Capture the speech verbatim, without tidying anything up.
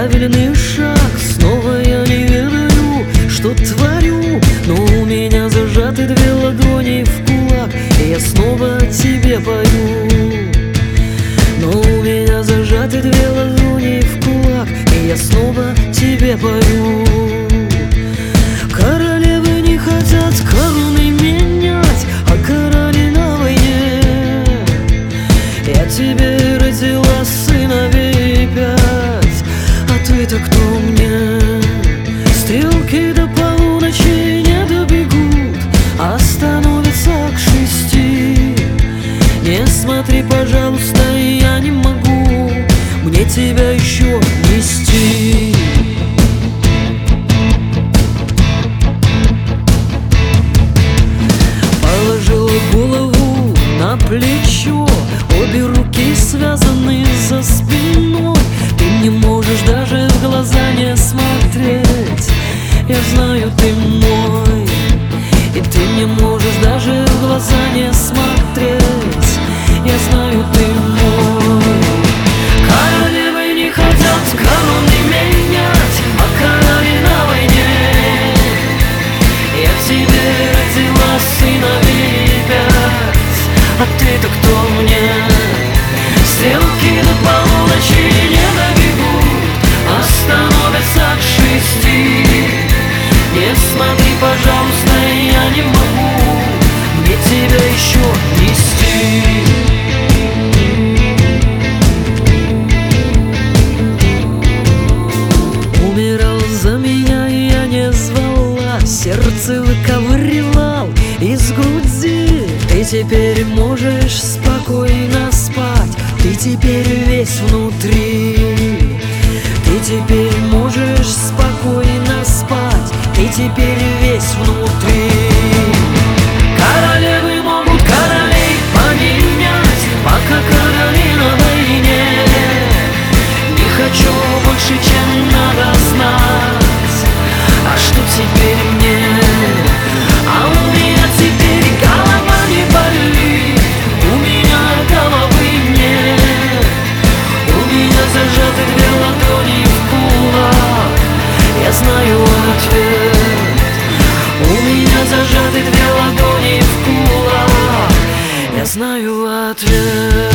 правильный шаг. Снова я не ведаю, что творю, но у меня зажаты две ладони в кулак, и я снова тебе пою. Но у меня зажаты две ладони в кулак, и я снова тебе пою. Королевы не хотят короны менять, а короли на войне. Я тебе родила сыновей пять, а ты-то кто мне? Стрелки до полуночи не добегут, а становятся к шести. Не смотри, пожалуйста, я не могу мне тебя еще нести. Положила голову на плечо, обе руки связаны за спиной. Ты не можешь даже в глаза не смотреть, я знаю, ты мой. И ты не можешь даже в глаза не смотреть, я знаю, ты мой. Королевы не хотят короны менять, а короли на войне. Я в тебе родила сыновей пять, а ты-то кто мне? Стрелки до полуночи не добегут, а становятся к шести. Не смотри, пожалуйста, я не могу мне тебя еще нести. Умирал за меня, я не звала, сердце выковыривал из груди. Ты теперь можешь спокойно спать, ты теперь весь внутри. Ты теперь можешь спокойно спать, ты теперь весь внутри. Королевы могут королей поменять, пока короли на войне. Не хочу больше, чем надо знать, а что теперь мне? А у меня теперь голова не болит, у меня головы нет. У меня зажаты две ладони в кулак, я знаю ответ. У меня зажаты две ладони в кулак, я знаю ответ.